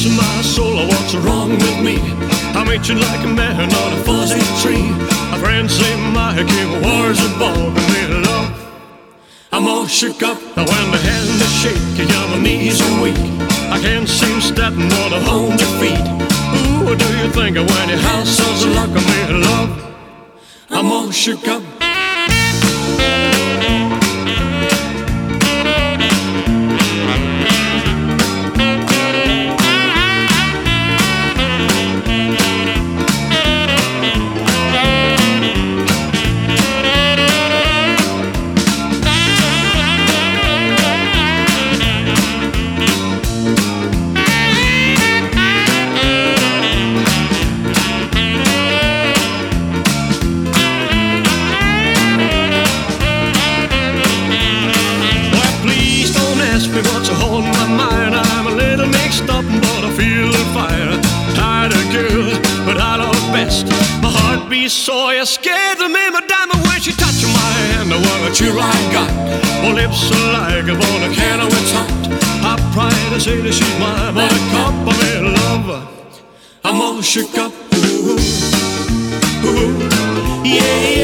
of my soul, what's wrong with me? I'm itching like a man on a fuzzy tree. My friends say my game war's a ball to me, love. I'm all shook up when the hand is shaky, yeah, my knees are weak. I can't seem to step nor to hold your feet. Ooh, what do you think of when your house has a lock on me, love? I'm all shook up. What's holding my mind? I'm a little mixed up, but I feel the fire. Tired of girl, but I love best. My heart beats so you scared of me, my diamond, when she touched my hand. The one that you I got, my lips are like a volcano, it's hot. I pride to say that she's my buttercup. I'm in love, I'm all shook up. Ooh, ooh, yeah.